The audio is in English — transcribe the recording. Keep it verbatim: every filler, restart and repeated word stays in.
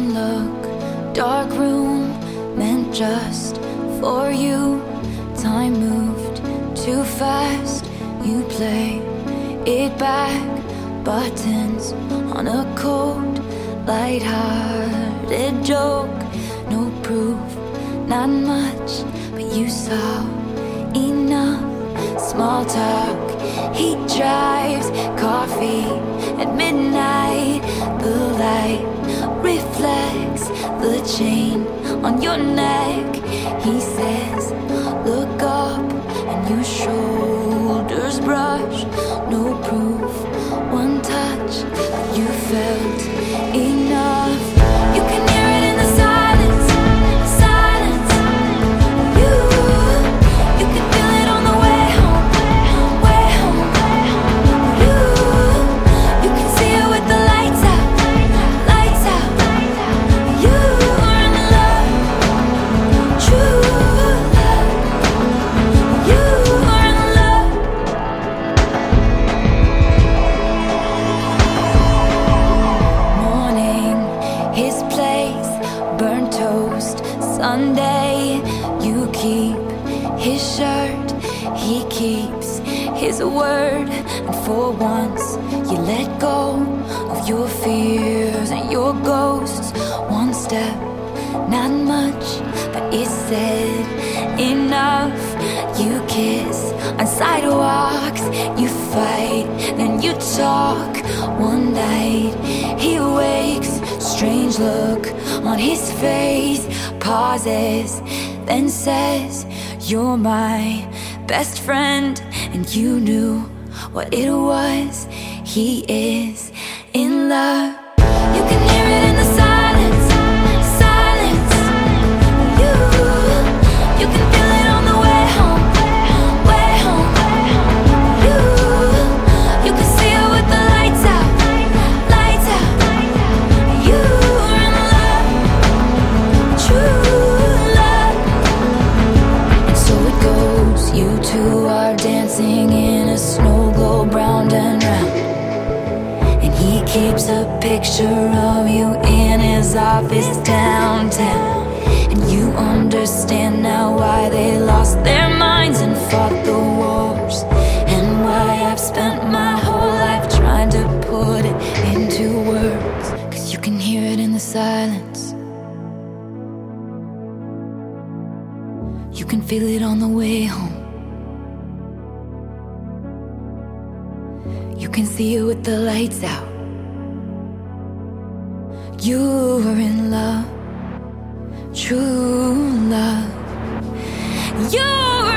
Don't look, dark room meant just for you. Time moved too fast, you play it back. Buttons on a cold, light-hearted joke. No proof, not much, but you saw enough. Small talk, he drives, coffee at midnight. The light reflects the chain on your neck. He says, look up, and your shoulders brush. No proof, one touch, you felt enough. You can hear it in the silence, silence. You, you can feel it on the way home, way home. You, you can see it with the lights out, lights out. You are in love, true love. You are in love. Morning, his place, burnt toast, Sunday. You keep his shirt, he keeps his word. And for once, you let go of your fears and your ghosts. One step, not much, but it said enough. You kiss on sidewalks, you fight, then you talk. One night, he wakes, strange look on his face. Pauses, then says, you're my best friend. And you knew what it was. He is in love. You can hear it in the silence, silence. You, you can feel it on the way home, way home. You, you can see it with the lights out, lights out. You are in love, true love. And so it goes, you two are dancing in a snow globe round and round. And he keeps a picture of you in his office downtown. And you understand now why they lost their minds and fought the wars. And why I've spent my whole life trying to put it into words. Cause you can hear it in the silence. You can feel it on the way home. You can see it with the lights out. You're in love, true love. You're